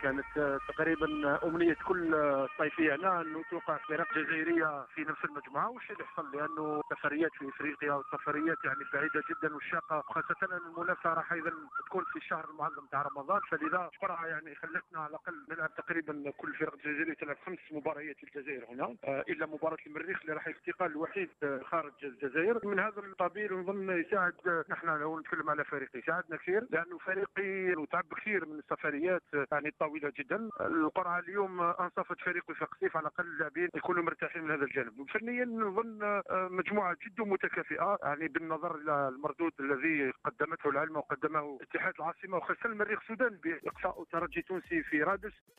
كانت تقريبا أمنية كل صيفية هنا أنه توقع فرق جزائرية في نفس المجموعة، والشيء اللي حصل لأنه سفريات في إفريقيا وسفريات يعني بعيدة جدا والشاقة، وخاصة أن المنافسة راح أيضا تكون في الشهر المعظم تاع رمضان، فلذا القرعة يعني خلتنا على الأقل نلعب تقريبا كل فرق الجزائرية تلعب 5 مباريات في الجزائر هنا، إلا مباراة المريخ اللي راح يلتقى الوحيد خارج الجزائر. من هذا القبيل نظن يساعد، نحن لو نتكلم على فريقي يساعدنا كثير، لأنه فريقي وتعب كثير من السفريات يعني طويلة جدا. القرعة اليوم أنصفت فريق وفاق سيف على الأقل اللاعبين يكونوا مرتاحين من هذا الجانب. فنيا نظن مجموعة جد متكافئة يعني بالنظر إلى المردود الذي قدمته العلمة وقدمه اتحاد العاصمة وخاصة المريخ السودان بإقصاء ترجي تونسي في رادس.